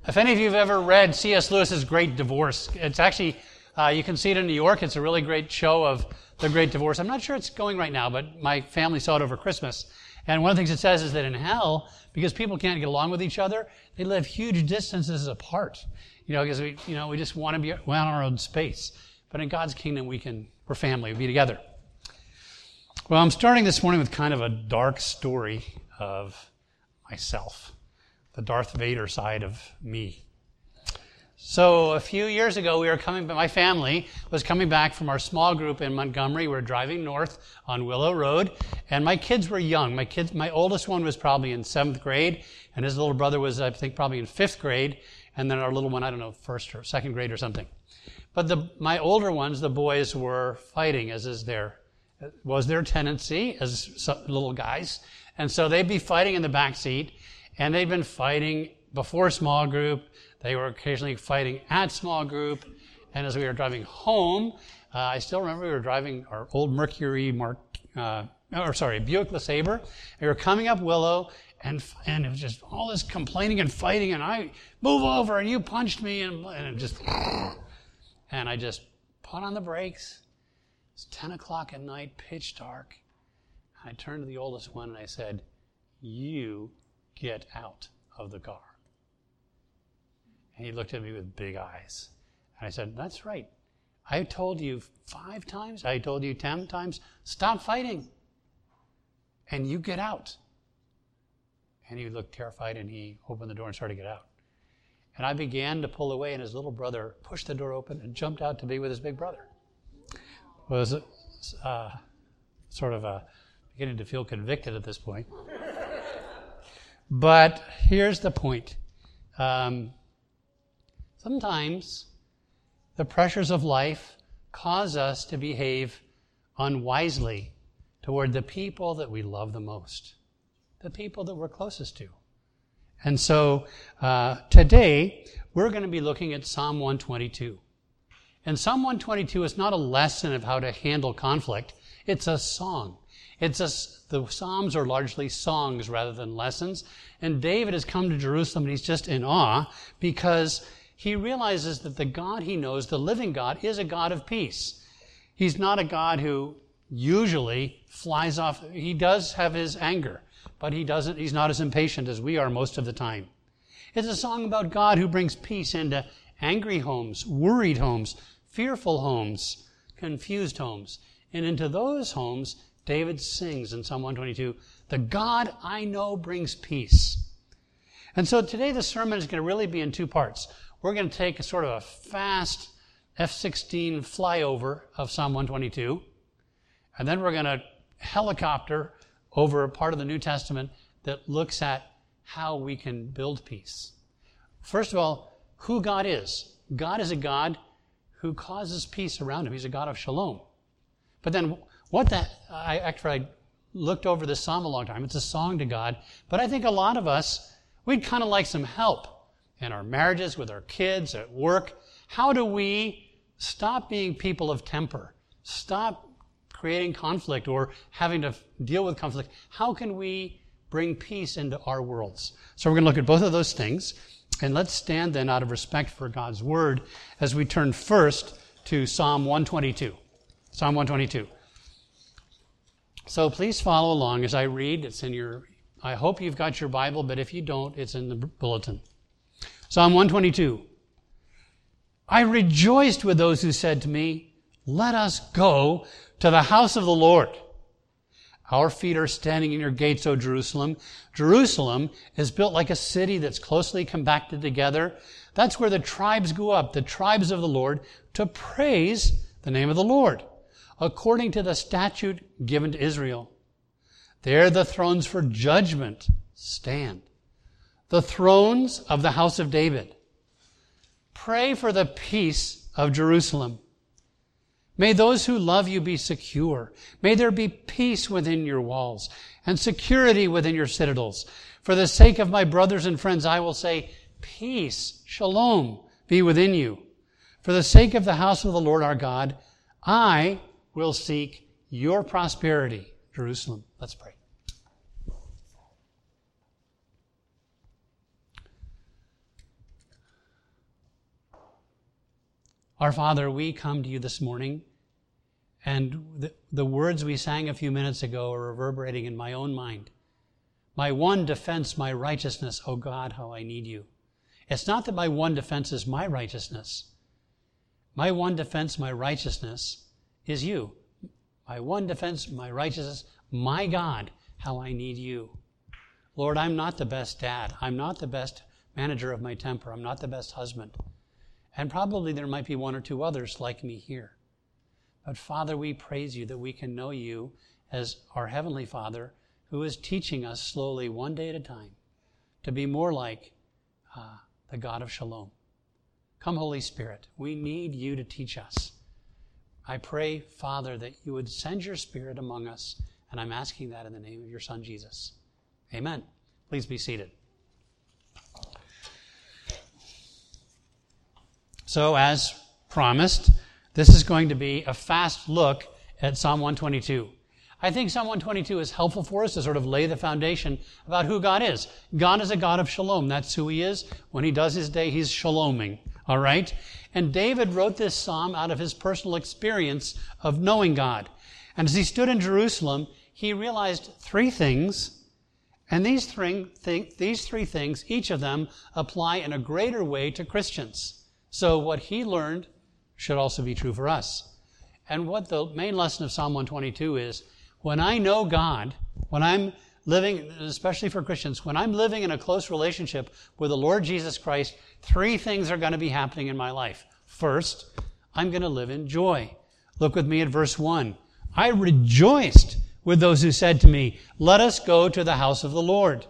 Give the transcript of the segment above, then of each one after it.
If any of you have ever read C.S. Lewis's Great Divorce, it's actually, you can see it in New York. It's a really great show of the Great Divorce. I'm not sure it's going right now, but my family saw it over Christmas. And one of the things it says is that in hell, because people can't get along with each other, they live huge distances apart. Because we just want to be on our own space. But in God's kingdom, we're family, we be together. Well, I'm starting this morning with kind of a dark story of myself, the Darth Vader side of me. So a few years ago, my family was coming back from our small group in Montgomery. We were driving north on Willow Road, and my kids were young. My oldest one was probably in 7th grade, and his little brother was, I think, probably in 5th grade, and then our little one, I don't know, 1st or 2nd grade or something. But my older ones, the boys, were fighting, as was their tendency as little guys. And so they'd be fighting in the back seat, and they'd been fighting before small group. They were occasionally fighting at small group. And as we were driving home, I still remember we were driving our old Buick LeSabre. We were coming up Willow, and it was just all this complaining and fighting, and I move over, and you punched me, and I just put on the brakes. It's 10 o'clock at night, pitch dark. I turned to the oldest one and I said, "You get out of the car." And he looked at me with big eyes. And I said, "That's right. I told you 5 times. I told you 10 times. Stop fighting. And you get out." And he looked terrified and he opened the door and started to get out. And I began to pull away, and his little brother pushed the door open and jumped out to be with his big brother. It was beginning to feel convicted at this point. But here's the point. Sometimes the pressures of life cause us to behave unwisely toward the people that we love the most, the people that we're closest to. And so today we're going to be looking at Psalm 122. And Psalm 122 is not a lesson of how to handle conflict. It's a song. The Psalms are largely songs rather than lessons. And David has come to Jerusalem and he's just in awe because he realizes that the God he knows, the living God, is a God of peace. He's not a God who usually flies off. He does have his anger, but he's not as impatient as we are most of the time. It's a song about God who brings peace into angry homes, worried homes, fearful homes, confused homes. And into those homes, David sings in Psalm 122, "The God I know brings peace." And so today the sermon is going to really be in 2 parts. We're going to take a sort of a fast F-16 flyover of Psalm 122, and then we're going to helicopter over a part of the New Testament that looks at how we can build peace. First of all, who God is. God is a God who causes peace around him. He's a God of shalom. But then I looked over this psalm a long time. It's a song to God. But I think a lot of us, we'd kind of like some help in our marriages, with our kids, at work. How do we stop being people of temper? Stop creating conflict or having to deal with conflict? How can we bring peace into our worlds? So we're going to look at both of those things. And let's stand then out of respect for God's Word as we turn first to Psalm 122. Psalm 122. So please follow along as I read. I hope you've got your Bible, but if you don't, it's in the bulletin. Psalm 122. "I rejoiced with those who said to me, 'Let us go to the house of the Lord.' Our feet are standing in your gates, O Jerusalem. Jerusalem is built like a city that's closely compacted together. That's where the tribes go up, the tribes of the Lord, to praise the name of the Lord, according to the statute given to Israel. There the thrones for judgment stand, the thrones of the house of David. Pray for the peace of Jerusalem. May those who love you be secure. May there be peace within your walls and security within your citadels. For the sake of my brothers and friends, I will say, peace, shalom, be within you. For the sake of the house of the Lord our God, I will seek your prosperity, Jerusalem." Let's pray. Our Father, we come to you this morning, and the words we sang a few minutes ago are reverberating in my own mind. My one defense, my righteousness, oh God, how I need you. It's not that my one defense is my righteousness. My one defense, my righteousness is you. My one defense, my righteousness, my God, how I need you. Lord, I'm not the best dad. I'm not the best manager of my temper. I'm not the best husband. And probably there might be one or two others like me here. But Father, we praise you that we can know you as our Heavenly Father, who is teaching us slowly, one day at a time, to be more like the God of Shalom. Come, Holy Spirit, we need you to teach us. I pray, Father, that you would send your Spirit among us, and I'm asking that in the name of your Son, Jesus. Amen. Please be seated. So, as promised, this is going to be a fast look at Psalm 122. I think Psalm 122 is helpful for us to sort of lay the foundation about who God is. God is a God of shalom. That's who he is. When he does his day, he's shaloming. All right? And David wrote this psalm out of his personal experience of knowing God. And as he stood in Jerusalem, he realized three things. And these three things, each of them, apply in a greater way to Christians. So what he learned should also be true for us. And what the main lesson of Psalm 122 is, when I know God, when I'm living, especially for Christians, when I'm living in a close relationship with the Lord Jesus Christ, three things are going to be happening in my life. First, I'm going to live in joy. Look with me at verse 1. I rejoiced with those who said to me, let us go to the house of the Lord.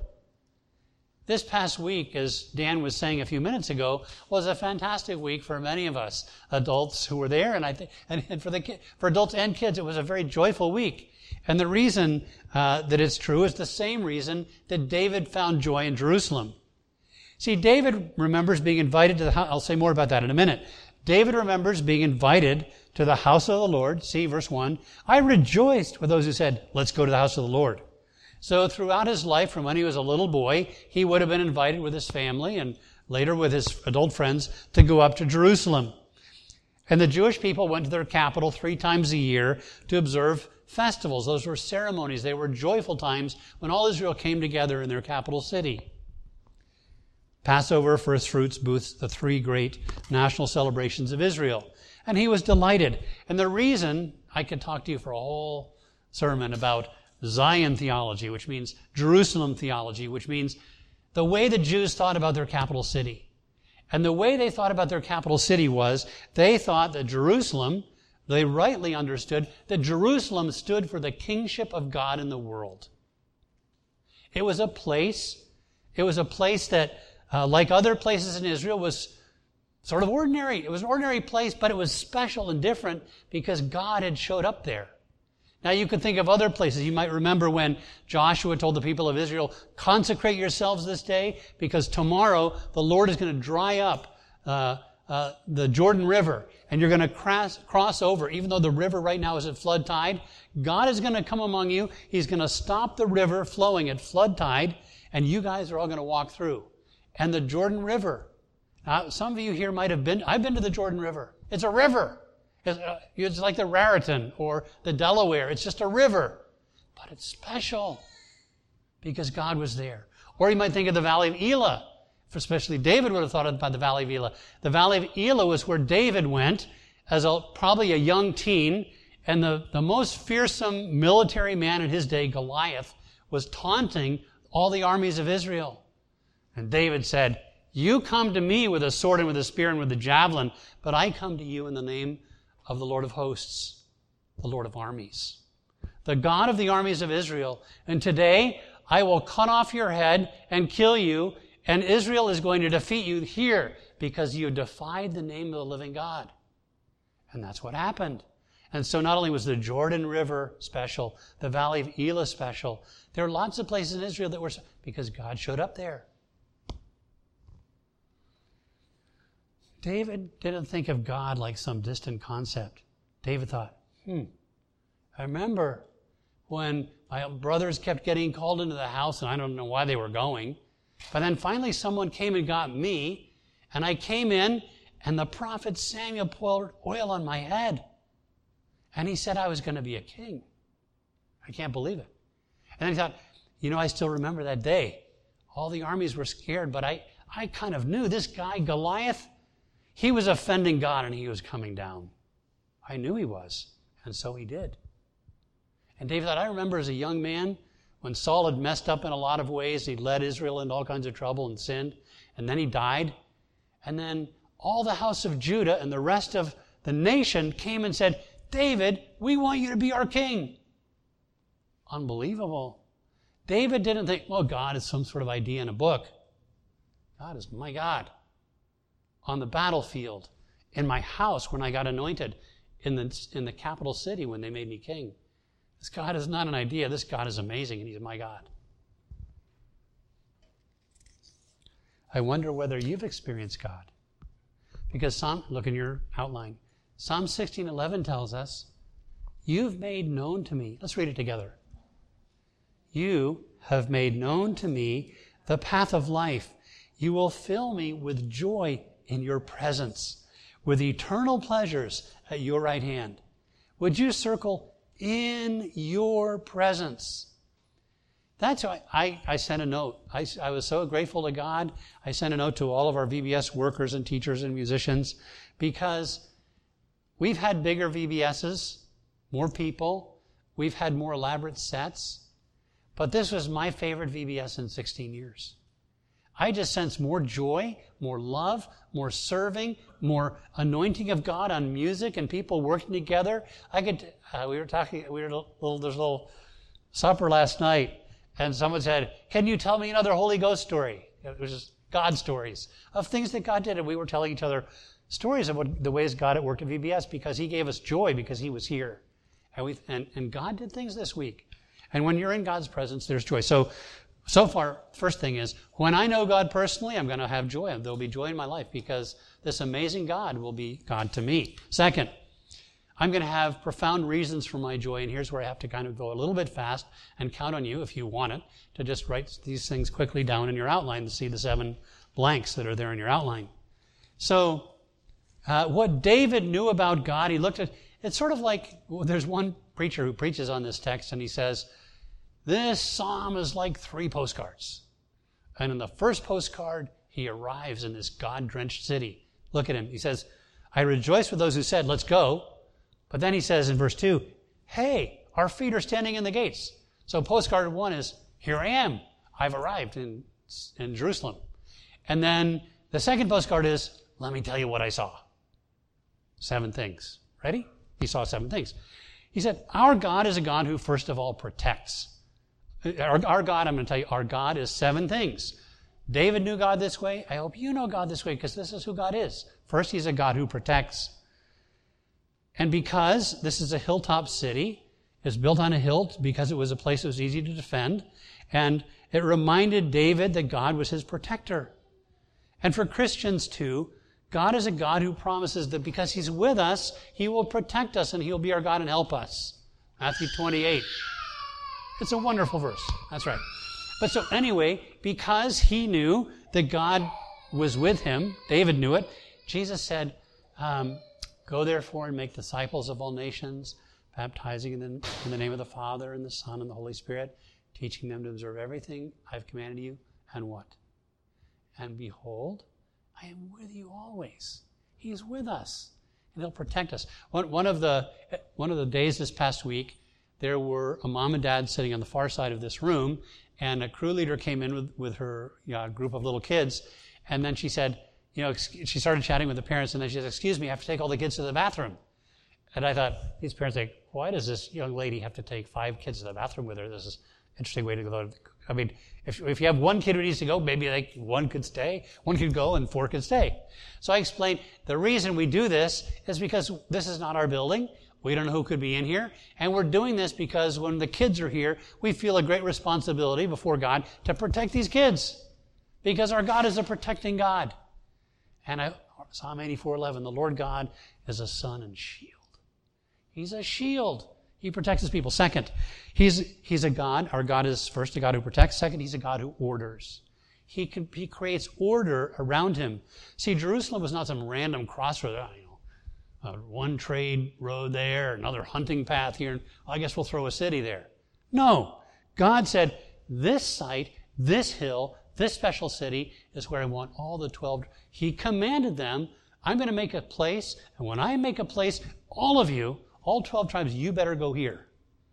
This past week, as Dan was saying a few minutes ago, was a fantastic week for many of us adults who were there, and for adults and kids, it was a very joyful week. And the reason that it's true is the same reason that David found joy in Jerusalem. See, David remembers being invited to the house. I'll say more about that in a minute. David remembers being invited to the house of the Lord. See, verse 1. I rejoiced with those who said, let's go to the house of the Lord. So throughout his life, from when he was a little boy, he would have been invited with his family and later with his adult friends to go up to Jerusalem. And the Jewish people went to their capital 3 times a year to observe festivals. Those were ceremonies. They were joyful times when all Israel came together in their capital city. Passover, First Fruits, Booths, the 3 great national celebrations of Israel. And he was delighted. And the reason, I could talk to you for a whole sermon about Zion theology, which means Jerusalem theology, which means the way the Jews thought about their capital city. And the way they thought about their capital city was they thought that Jerusalem, they rightly understood that Jerusalem stood for the kingship of God in the world. It was a place that, like other places in Israel, was sort of ordinary. It was an ordinary place, but it was special and different because God had showed up there. Now you could think of other places. You might remember when Joshua told the people of Israel, consecrate yourselves this day because tomorrow the Lord is going to dry up the Jordan River and you're going to cross over. Even though the river right now is at flood tide, God is going to come among you. He's going to stop the river flowing at flood tide and you guys are all going to walk through. And the Jordan River. Now, some of you here might have been, I've been to the Jordan River. It's a river. It's like the Raritan or the Delaware. It's just a river. But it's special because God was there. Or you might think of the Valley of Elah. Especially David would have thought about the Valley of Elah. The Valley of Elah was where David went as probably a young teen. And the most fearsome military man in his day, Goliath, was taunting all the armies of Israel. And David said, you come to me with a sword and with a spear and with a javelin, but I come to you in the name of the Lord of hosts, the Lord of armies, the God of the armies of Israel. And today, I will cut off your head and kill you, and Israel is going to defeat you here because you defied the name of the living God. And that's what happened. And so not only was the Jordan River special, the Valley of Elah special, there are lots of places in Israel that were because God showed up there. David didn't think of God like some distant concept. David thought, I remember when my brothers kept getting called into the house, and I don't know why they were going. But then finally someone came and got me, and I came in, and the prophet Samuel poured oil on my head. And he said I was going to be a king. I can't believe it. And then he thought, I still remember that day. All the armies were scared, but I kind of knew this guy, Goliath, he was offending God and he was coming down. I knew he was, and so he did. And David thought, I remember as a young man when Saul had messed up in a lot of ways. He led Israel into all kinds of trouble and sinned, and then he died. And then all the house of Judah and the rest of the nation came and said, David, we want you to be our king. Unbelievable. David didn't think, well, God is some sort of idea in a book. God is my God. On the battlefield, in my house when I got anointed, in the capital city when they made me king. This God is not an idea. This God is amazing, and he's my God. I wonder whether you've experienced God. Because look in your outline. Psalm 16:11 tells us, you've made known to me. Let's read it together. You have made known to me the path of life. You will fill me with joy in your presence, with eternal pleasures at your right hand. Would you circle in your presence? That's why I sent a note. I was so grateful to God. I sent a note to all of our VBS workers and teachers and musicians because we've had bigger VBSs, more people. We've had more elaborate sets. But this was my favorite VBS in 16 years. I just sensed more joy, more love, more serving, more anointing of God on music and people working together. There's a little supper last night, and someone said, can you tell me another Holy Ghost story? It was just God stories of things that God did, and we were telling each other stories of the ways God had worked at VBS because he gave us joy because he was here. And God did things this week. And when you're in God's presence, there's joy. So far, first thing is, when I know God personally, I'm going to have joy. There'll be joy in my life because this amazing God will be God to me. Second, I'm going to have profound reasons for my joy. And here's where I have to kind of go a little bit fast and count on you, if you want it, to just write these things quickly down in your outline to see the 7 blanks that are there in your outline. So, what David knew about God, he looked at, it's sort of like, there's one preacher who preaches on this text and he says, this psalm is like 3 postcards. And in the first postcard, he arrives in this God-drenched city. Look at him. He says, I rejoice with those who said, let's go. But then he says in verse 2, hey, our feet are standing in the gates. So postcard 1 is, here I am. I've arrived in Jerusalem. And then the second postcard is, let me tell you what I saw. 7 things. Ready? He saw 7 things. He said, our God is a God who first of all protects. Our God, I'm going to tell you, our God is 7 things. David knew God this way. I hope you know God this way because this is who God is. First, he's a God who protects. And because this is a hilltop city, it's built on a hill because it was a place that was easy to defend. And it reminded David that God was his protector. And for Christians too, God is a God who promises that because he's with us, he will protect us and he'll be our God and help us. Matthew 28. It's a wonderful verse. That's right. But so anyway, because he knew that God was with him, David knew it, Jesus said, go therefore and make disciples of all nations, baptizing in the name of the Father and the Son and the Holy Spirit, teaching them to observe everything I've commanded you. And what? And behold, I am with you always. He's with us, and he'll protect us. One of the days this past week, there were a mom and dad sitting on the far side of this room, and a crew leader came in with her group of little kids, and then she said, she started chatting with the parents, and then she said, excuse me, I have to take all the kids to the bathroom. And I thought, these parents think, why does this young lady have to take 5 kids to the bathroom with her? This is an interesting way to go. I mean, if you have 1 kid who needs to go, maybe 1 could stay, 1 could go, and 4 could stay. So I explained, the reason we do this is because this is not our building. We don't know who could be in here. And we're doing this because when the kids are here, we feel a great responsibility before God to protect these kids. Because our God is a protecting God. And Psalm 84:11, the Lord God is a sun and shield. He's a shield. He protects his people. Second, he's a God. Our God is first a God who protects. Second, he's a God who orders. He creates order around him. See, Jerusalem was not some random crossroad. One trade road there, another hunting path here. I guess we'll throw a city there. No. God said, this site, this hill, this special city is where I want all the 12. He commanded them, I'm going to make a place, and when I make a place, all of you, all 12 tribes, you better go here.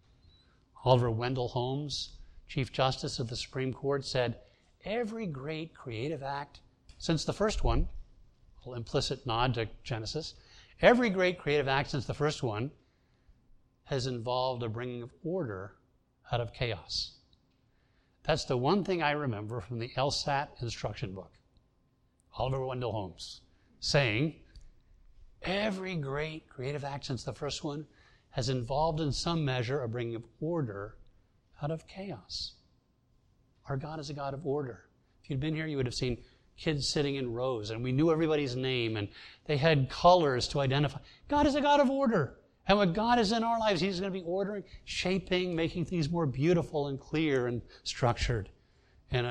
Oliver Wendell Holmes, Chief Justice of the Supreme Court, said, every great creative act since the first one, a little implicit nod to Genesis, every great creative act since the first one has involved a bringing of order out of chaos. That's the one thing I remember from the LSAT instruction book. Oliver Wendell Holmes saying, every great creative act since the first one has involved in some measure a bringing of order out of chaos. Our God is a God of order. If you'd been here, you would have seen kids sitting in rows, and we knew everybody's name, and they had colors to identify. God is a God of order. And what God is in our lives, He's going to be ordering, shaping, making things more beautiful and clear and structured in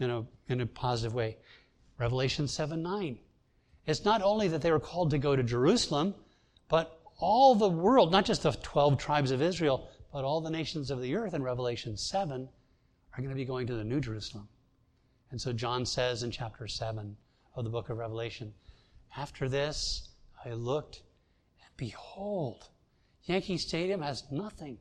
a positive way. Revelation 7:9. It's not only that they were called to go to Jerusalem, but all the world, not just the 12 tribes of Israel, but all the nations of the earth in Revelation 7 are going to be going to the New Jerusalem. And so John says in chapter 7 of the book of Revelation, after this I looked, and behold, Yankee Stadium has nothing.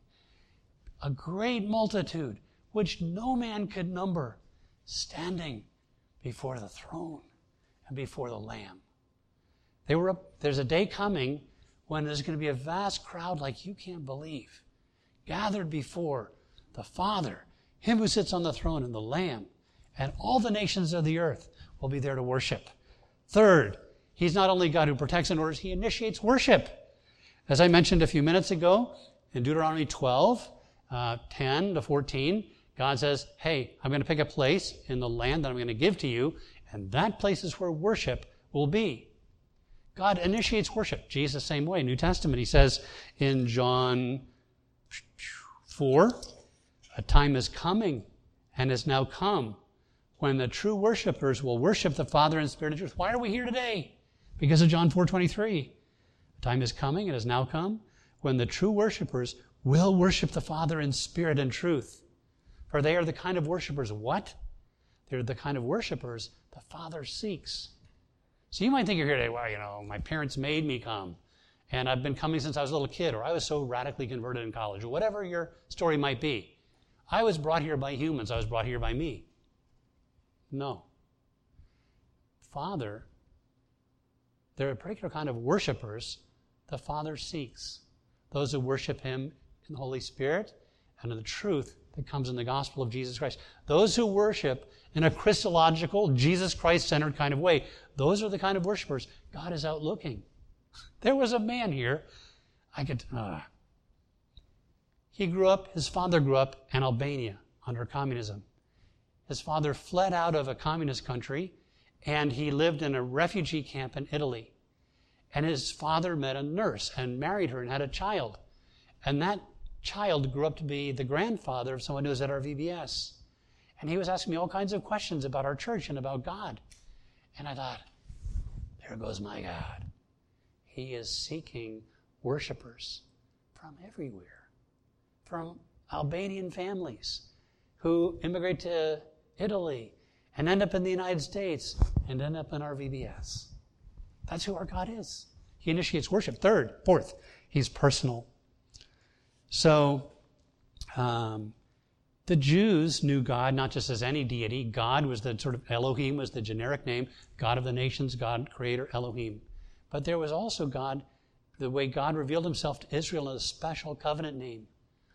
A great multitude, which no man could number, standing before the throne and before the Lamb. There's a day coming when there's going to be a vast crowd like you can't believe, gathered before the Father, Him who sits on the throne, and the Lamb, and all the nations of the earth will be there to worship. Third, He's not only God who protects and orders, He initiates worship. As I mentioned a few minutes ago, in Deuteronomy 12, 10 to 14, God says, hey, I'm going to pick a place in the land that I'm going to give to you, and that place is where worship will be. God initiates worship. Jesus, same way. New Testament, He says in John 4, a time is coming and has now come when the true worshipers will worship the Father in spirit and truth. Why are we here today? Because of John 4:23. Time is coming, it has now come, when the true worshipers will worship the Father in spirit and truth. For they are the kind of worshipers, what? They're the kind of worshipers the Father seeks. So you might think you're here today, well, my parents made me come, and I've been coming since I was a little kid, or I was so radically converted in college, or whatever your story might be. I was brought here by humans, I was brought here by me. No. Father, there are a particular kind of worshipers the Father seeks. Those who worship Him in the Holy Spirit and in the truth that comes in the gospel of Jesus Christ. Those who worship in a Christological, Jesus Christ-centered kind of way. Those are the kind of worshipers God is out looking. There was a man here, his father grew up in Albania under communism. His father fled out of a communist country, and he lived in a refugee camp in Italy. And his father met a nurse and married her and had a child. And that child grew up to be the grandfather of someone who was at our VBS. And he was asking me all kinds of questions about our church and about God. And I thought, there goes my God. He is seeking worshipers from everywhere, from Albanian families who immigrate to Italy and end up in the United States and end up in our VBS. That's who our God is. He initiates worship. Fourth, He's personal. So, the Jews knew God not just as any deity. God was the sort of, Elohim was the generic name, God of the nations, God, creator, Elohim. But there was also God, the way God revealed Himself to Israel in a special covenant name.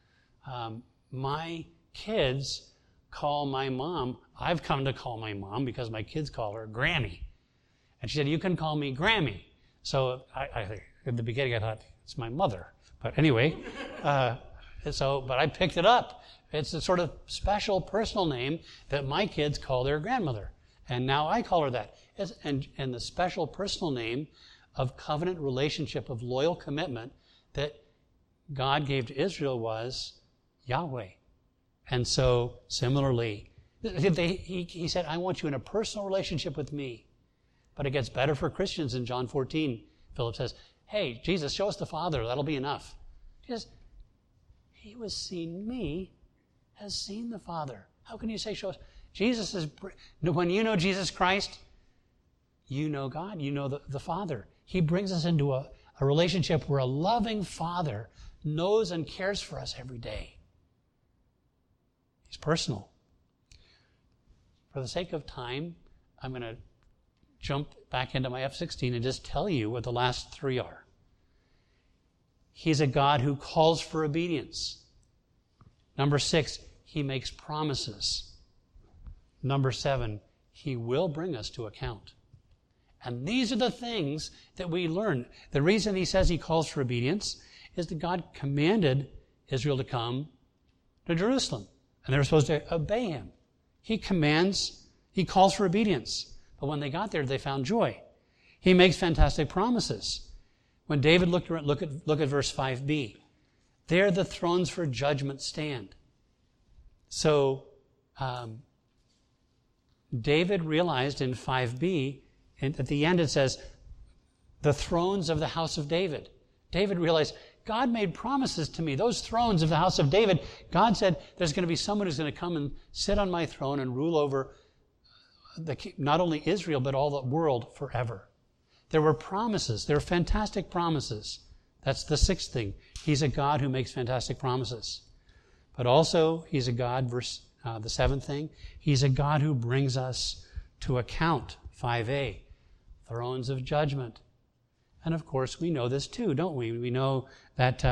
My kids call my mom, I've come to call my mom because my kids call her Grammy. And she said, you can call me Grammy. So at the beginning I thought, it's my mother. But anyway, but I picked it up. It's a sort of special personal name that my kids call their grandmother. And now I call her that. And the special personal name of covenant relationship, of loyal commitment that God gave to Israel was Yahweh. And so, similarly, He said, I want you in a personal relationship with me. But it gets better for Christians in John 14. Philip says, hey, Jesus, show us the Father. That'll be enough. He who has seen me has seen the Father. How can you say show us? Jesus is, when you know Jesus Christ, you know God, you know the Father. He brings us into a relationship where a loving Father knows and cares for us every day. He's personal. For the sake of time, I'm going to jump back into my F-16 and just tell you what the last three are. He's a God who calls for obedience. Number 6, He makes promises. Number 7, He will bring us to account. And these are the things that we learn. The reason He says He calls for obedience is that God commanded Israel to come to Jerusalem, and they were supposed to obey Him. He commands, He calls for obedience. But when they got there, they found joy. He makes fantastic promises. When David look at verse 5b, there the thrones for judgment stand. So David realized in 5b, and at the end it says, the thrones of the house of David. David realized, God made promises to me. Those thrones of the house of David, God said, there's going to be someone who's going to come and sit on my throne and rule over not only Israel, but all the world forever. There were promises. There were fantastic promises. That's the 6th thing. He's a God who makes fantastic promises. But also, He's a God, the 7th thing, He's a God who brings us to account. 5a, thrones of judgment. And of course, we know this too, don't we? We know that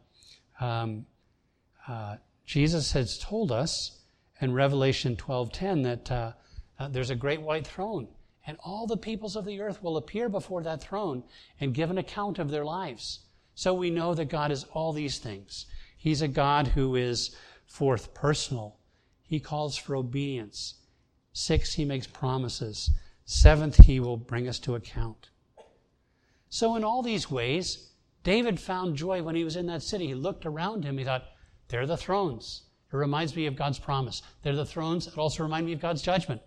Jesus has told us in Revelation 12:10 that there's a great white throne, and all the peoples of the earth will appear before that throne and give an account of their lives. So we know that God is all these things. He's a God who is, 4th, personal. He calls for obedience. 6, He makes promises. 7th, He will bring us to account. So in all these ways, David found joy when he was in that city. He looked around him. He thought, there are the thrones. It reminds me of God's promise. They're the thrones. It also reminds me of God's judgment.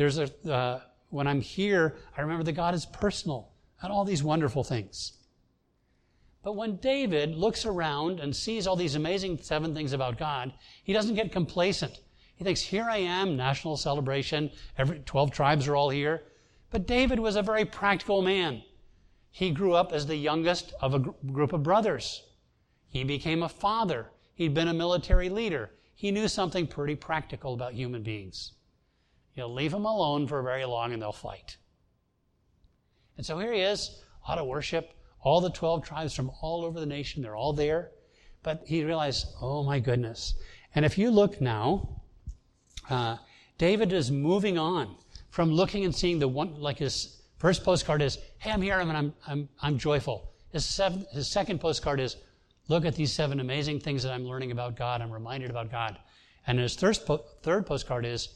When I'm here, I remember that God is personal and all these wonderful things. But when David looks around and sees all these amazing 7 things about God, he doesn't get complacent. He thinks, here I am, national celebration. 12 tribes are all here. But David was a very practical man. He grew up as the youngest of a group of brothers. He became a father. He'd been a military leader. He knew something pretty practical about human beings. You'll leave them alone for very long and they'll fight. And so here he is, a lot of worship, all the 12 tribes from all over the nation, they're all there. But he realized, oh my goodness. And if you look now, David is moving on from looking and seeing the one, like his first postcard is, hey, I'm here and I'm joyful. His second postcard is, look at these 7 amazing things that I'm learning about God. I'm reminded about God. And his third postcard is,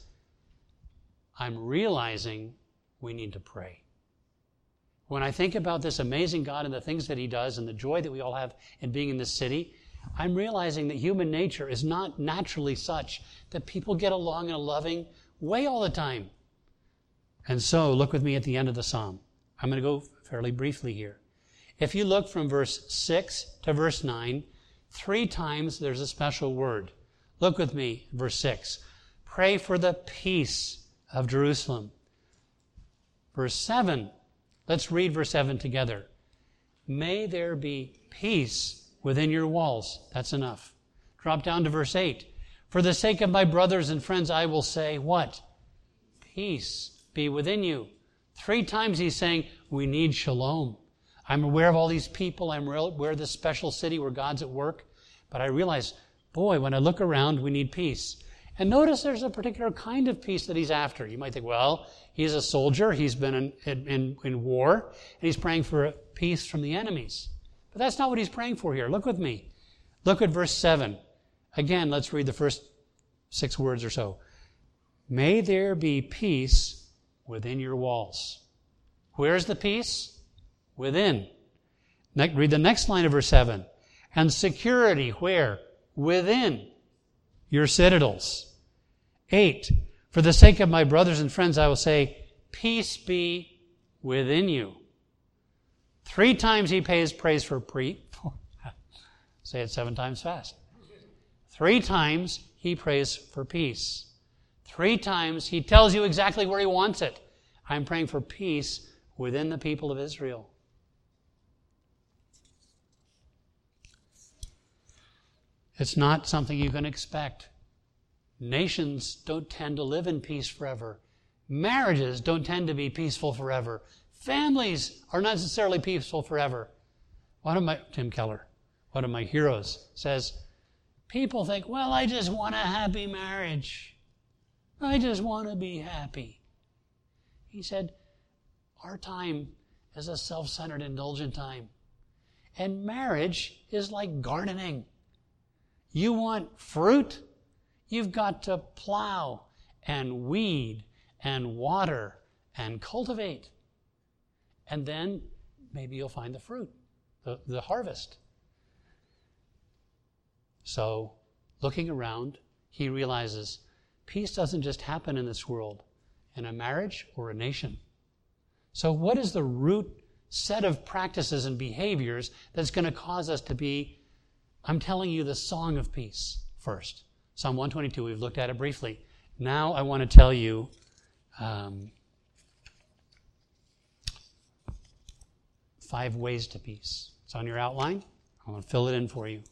I'm realizing we need to pray. When I think about this amazing God and the things that He does and the joy that we all have in being in this city, I'm realizing that human nature is not naturally such that people get along in a loving way all the time. And so, look with me at the end of the psalm. I'm going to go fairly briefly here. If you look from verse 6 to verse 9, 3 times there's a special word. Look with me, verse 6. Pray for the peace of Jerusalem. Verse 7. Let's read verse 7 together. May there be peace within your walls. That's enough. Drop down to verse 8. For the sake of my brothers and friends, I will say what? Peace be within you. 3 times he's saying, we need shalom. I'm aware of all these people. I'm aware of this special city where God's at work. But I realize, boy, when I look around, we need peace. And notice there's a particular kind of peace that he's after. You might think, well, he's a soldier. He's been in war. And he's praying for peace from the enemies. But that's not what he's praying for here. Look with me. Look at verse 7. Again, let's read the first 6 words or so. May there be peace within your walls. Where's the peace? Within. Read the next line of verse 7. And security, where? Within your citadels. 8. For the sake of my brothers and friends, I will say, peace be within you. 3 times he pays praise for say it 7 times fast. 3 times he prays for peace. 3 times he tells you exactly where he wants it. I'm praying for peace within the people of Israel. It's not something you can expect. Nations don't tend to live in peace forever. Marriages don't tend to be peaceful forever. Families are not necessarily peaceful forever. Tim Keller, one of my heroes, says, people think, well, I just want a happy marriage. I just want to be happy. He said, our time is a self-centered, indulgent time. And marriage is like gardening. You want fruit? You've got to plow and weed and water and cultivate. And then maybe you'll find the fruit, the harvest. So, looking around, he realizes peace doesn't just happen in this world, in a marriage or a nation. So what is the root set of practices and behaviors that's going to cause us to be, I'm telling you, the song of peace first. Psalm 122, we've looked at it briefly. Now I want to tell you 5 ways to peace. It's on your outline. I want to fill it in for you.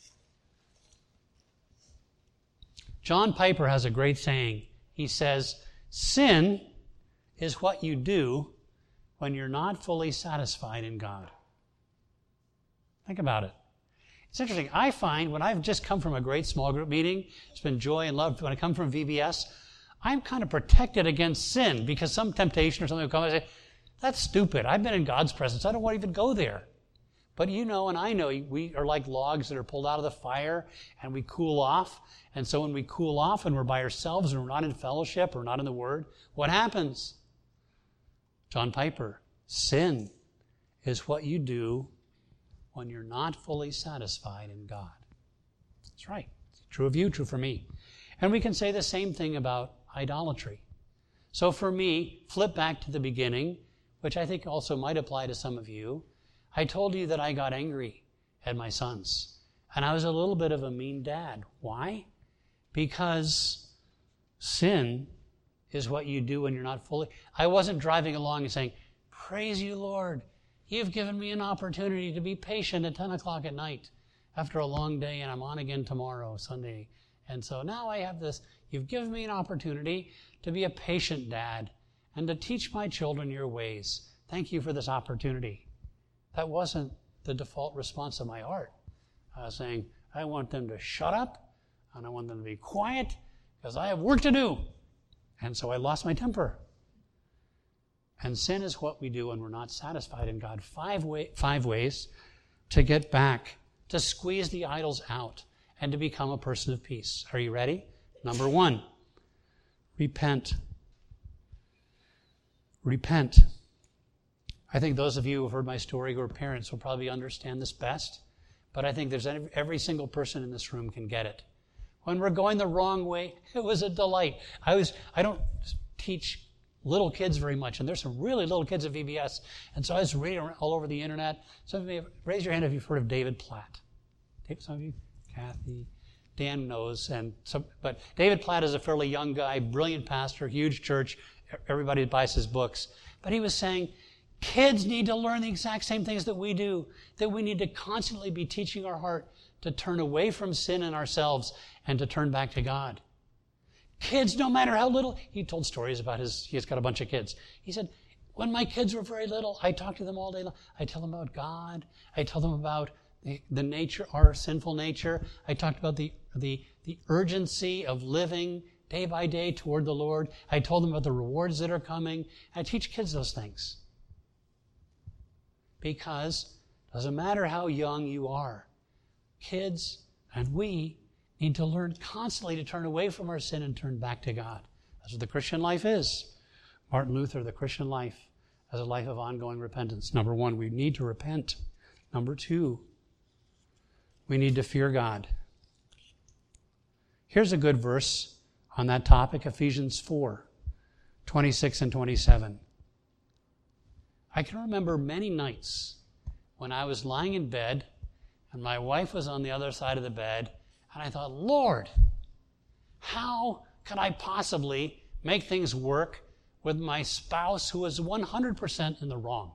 John Piper has a great saying. He says, sin is what you do when you're not fully satisfied in God. Think about it. It's interesting. I find when I've just come from a great small group meeting, it's been joy and love. When I come from VBS, I'm kind of protected against sin because some temptation or something will come and I say, that's stupid. I've been in God's presence. I don't want to even go there. But you know and I know we are like logs that are pulled out of the fire and we cool off. And so when we cool off and we're by ourselves and we're not in fellowship or not in the Word, what happens? John Piper, sin is what you do when you're not fully satisfied in God. That's right. It's true of you, true for me. And we can say the same thing about idolatry. So for me, flip back to the beginning, which I think also might apply to some of you. I told you that I got angry at my sons. And I was a little bit of a mean dad. Why? Because sin is what you do when you're not fully... I wasn't driving along and saying, praise you, Lord. You've given me an opportunity to be patient at 10 o'clock at night after a long day, and I'm on again tomorrow, Sunday. And so now I have this. You've given me an opportunity to be a patient dad and to teach my children your ways. Thank you for this opportunity. That wasn't the default response of my heart. I was saying, I want them to shut up, and I want them to be quiet, because I have work to do. And so I lost my temper. And sin is what we do when we're not satisfied in God. 5 ways to get back, to squeeze the idols out, and to become a person of peace. Are you ready? Number 1, repent. Repent. I think those of you who have heard my story who are parents will probably understand this best, but I think there's every single person in this room can get it. When we're going the wrong way, it was a delight. I don't teach little kids very much, and there's some really little kids at VBS, and so I was reading all over the internet. Some of you, raise your hand if you've heard of David Platt. Some of you, Kathy, Dan knows, but David Platt is a fairly young guy, brilliant pastor, huge church. Everybody buys his books, but he was saying, kids need to learn the exact same things that we do, that we need to constantly be teaching our heart to turn away from sin in ourselves and to turn back to God. Kids, no matter how little, he told stories about he's got a bunch of kids. He said, when my kids were very little, I talked to them all day long. I tell them about God. I tell them about the nature, our sinful nature. I talked about the urgency of living day by day toward the Lord. I told them about the rewards that are coming. I teach kids those things. Because it doesn't matter how young you are, kids and we need to learn constantly to turn away from our sin and turn back to God. That's what the Christian life is. Martin Luther, the Christian life as a life of ongoing repentance. Number 1, we need to repent. Number 2, we need to fear God. Here's a good verse on that topic, Ephesians 4, 26 and 27. I can remember many nights when I was lying in bed and my wife was on the other side of the bed, and I thought, Lord, how can I possibly make things work with my spouse who is 100% in the wrong?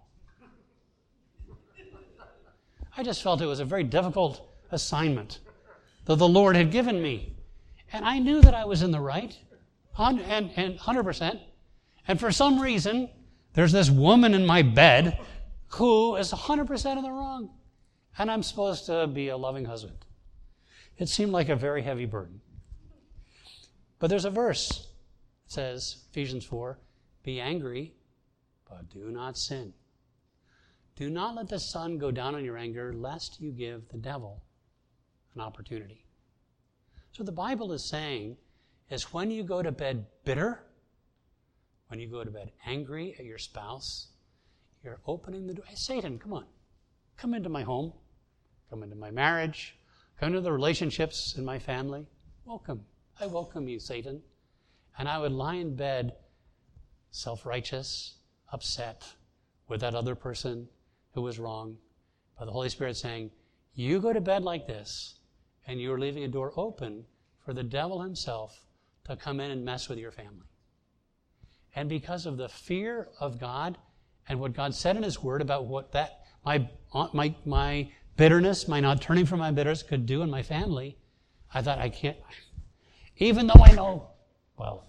I just felt it was a very difficult assignment that the Lord had given me. And I knew that I was in the right, and 100%. And for some reason, there's this woman in my bed who is 100% in the wrong. And I'm supposed to be a loving husband. It seemed like a very heavy burden. But there's a verse that says, Ephesians 4, be angry, but do not sin. Do not let the sun go down on your anger, lest you give the devil an opportunity. So the Bible is saying is when you go to bed bitter, when you go to bed angry at your spouse, you're opening the door. Hey, Satan, come on. Come into my home. Come into my marriage. Come into the relationships in my family. Welcome. I welcome you, Satan. And I would lie in bed self-righteous, upset with that other person who was wrong. But the Holy Spirit saying, you go to bed like this, and you're leaving a door open for the devil himself to come in and mess with your family. And because of the fear of God and what God said in His Word about what that my bitterness, my not turning from my bitterness could do in my family, I thought I can't, even though I know, well,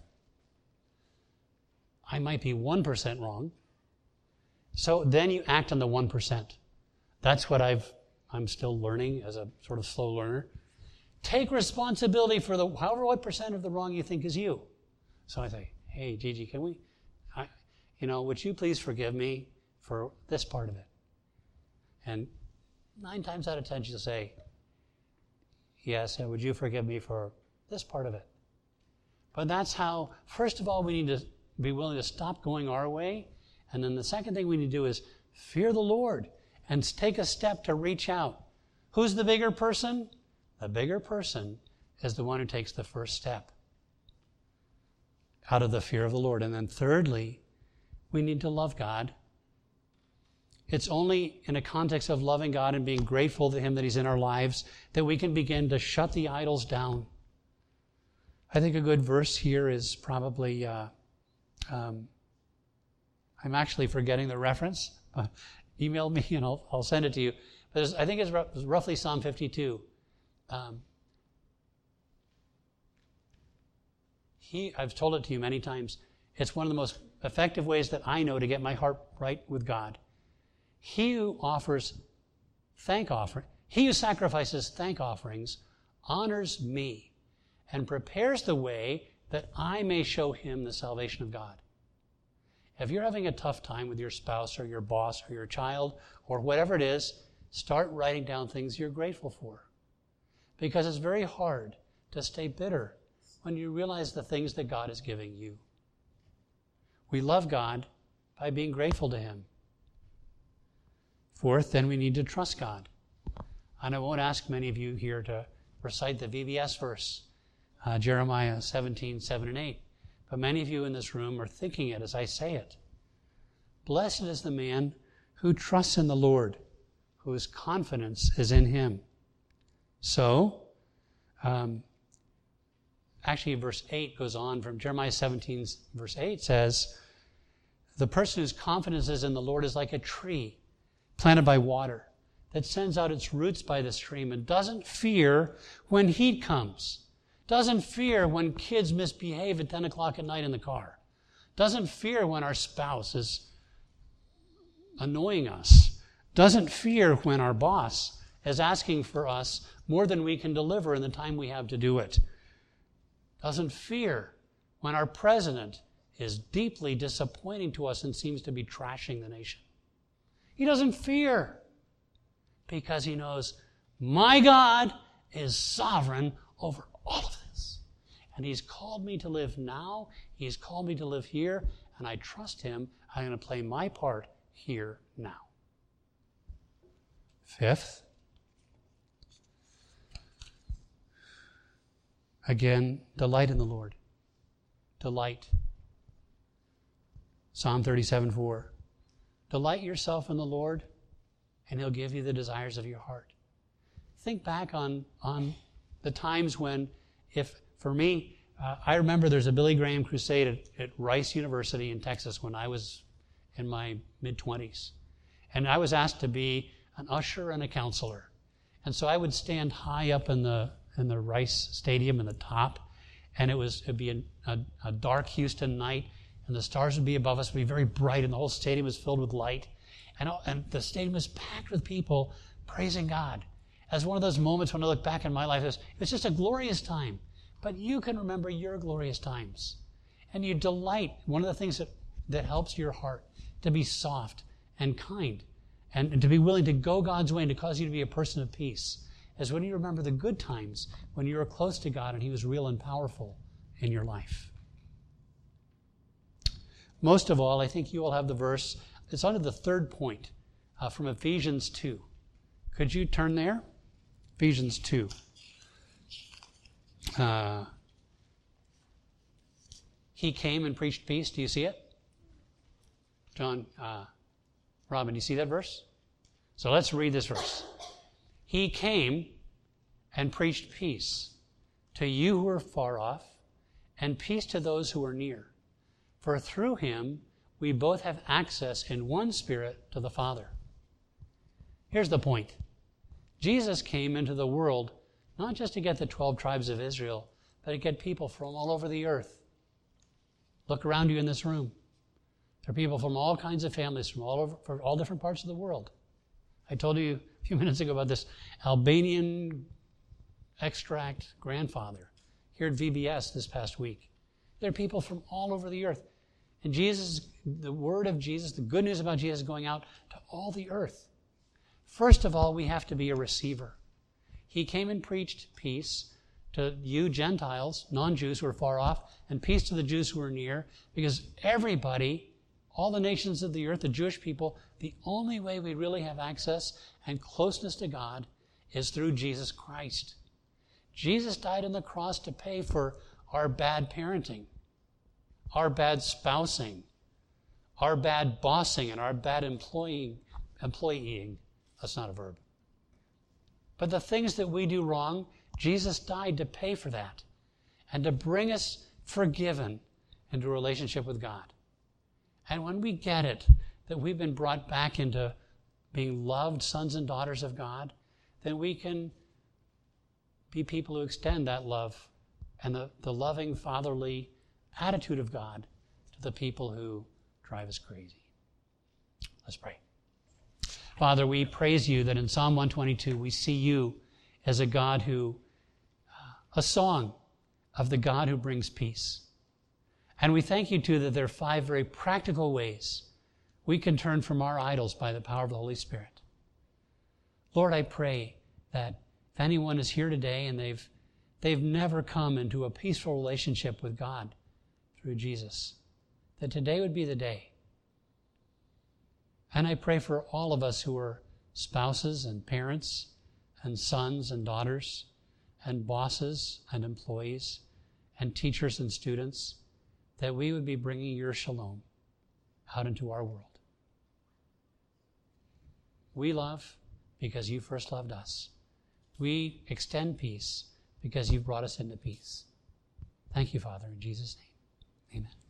I might be 1% wrong. So then you act on the 1%. That's what I'm still learning as a sort of slow learner. Take responsibility for however what percent of the wrong you think is you. So I say, hey, Gigi, can we, would you please forgive me for this part of it? And 9 times out of 10 she'll say, yes, and would you forgive me for this part of it? But that's how, first of all, we need to be willing to stop going our way. And then the second thing we need to do is fear the Lord and take a step to reach out. Who's the bigger person? The bigger person is the one who takes the first step out of the fear of the Lord. And then thirdly, we need to love God. It's only in a context of loving God and being grateful to Him that He's in our lives that we can begin to shut the idols down. I think a good verse here is probably, I'm actually forgetting the reference. Email me and I'll send it to you. But I think it's roughly Psalm 52. I've told it to you many times. It's one of the most effective ways that I know to get my heart right with God. He who sacrifices thank offerings honors me and prepares the way that I may show him the salvation of God. If you're having a tough time with your spouse or your boss or your child or whatever it is, start writing down things you're grateful for. Because it's very hard to stay bitter when you realize the things that God is giving you. We love God by being grateful to Him. Fourth, then we need to trust God. And I won't ask many of you here to recite the VBS verse, Jeremiah 17, 7 and 8. But many of you in this room are thinking it as I say it. Blessed is the man who trusts in the Lord, whose confidence is in Him. So, actually verse 8 goes on from Jeremiah 17, verse 8 says, the person whose confidence is in the Lord is like a tree planted by water that sends out its roots by the stream and doesn't fear when heat comes. Doesn't fear when kids misbehave at 10 o'clock at night in the car. Doesn't fear when our spouse is annoying us. Doesn't fear when our boss is asking for us more than we can deliver in the time we have to do it. Doesn't fear when our president is deeply disappointing to us and seems to be trashing the nation. He doesn't fear because he knows my God is sovereign over all of this. And He's called me to live now. He's called me to live here. And I trust Him. I'm going to play my part here now. Fifth, again, delight in the Lord. delight. Psalm 37:4. Delight yourself in the Lord, and He'll give you the desires of your heart. Think back on the times when, for me, I remember there's a Billy Graham crusade at Rice University in Texas when I was in my mid-20s. And I was asked to be an usher and a counselor. And so I would stand high up in the Rice Stadium in the top, and it'd be a dark Houston night, and the stars would be above us, would be very bright, and the whole stadium was filled with light. And the stadium was packed with people praising God. As one of those moments when I look back in my life, it was just a glorious time. But you can remember your glorious times. And you delight. One of the things that helps your heart to be soft and kind and to be willing to go God's way and to cause you to be a person of peace is when you remember the good times when you were close to God and He was real and powerful in your life. Most of all, I think you will have the verse. It's under the third point from Ephesians 2. Could you turn there? Ephesians 2. He came and preached peace. Do you see it? John, Robin, do you see that verse? So let's read this verse. He came and preached peace to you who are far off, and peace to those who are near. For through Him we both have access in one Spirit to the Father. Here's the point. Jesus came into the world not just to get the 12 tribes of Israel, but to get people from all over the earth. Look around you in this room. There are people from all kinds of families, from all different parts of the world. I told you a few minutes ago about this Albanian extract grandfather here at VBS this past week. There are people from all over the earth. And Jesus, the word of Jesus, the good news about Jesus is going out to all the earth. First of all, we have to be a receiver. He came and preached peace to you Gentiles, non-Jews who are far off, and peace to the Jews who are near, because everybody, all the nations of the earth, the Jewish people, the only way we really have access and closeness to God is through Jesus Christ. Jesus died on the cross to pay for our bad parenting, our bad spousing, our bad bossing, and our bad employing. That's not a verb. But the things that we do wrong, Jesus died to pay for that and to bring us forgiven into a relationship with God. And when we get it, that we've been brought back into being loved sons and daughters of God, then we can be people who extend that love and the loving, fatherly attitude of God to the people who drive us crazy. Let's pray. Father, we praise you that in Psalm 122 we see you as a God a song of the God who brings peace. And we thank you too that there are 5 very practical ways we can turn from our idols by the power of the Holy Spirit. Lord, I pray that if anyone is here today and they've never come into a peaceful relationship with God through Jesus, that today would be the day. And I pray for all of us who are spouses and parents and sons and daughters and bosses and employees and teachers and students, that we would be bringing your shalom out into our world. We love because you first loved us. We extend peace because you've brought us into peace. Thank you, Father, in Jesus' name. Amen.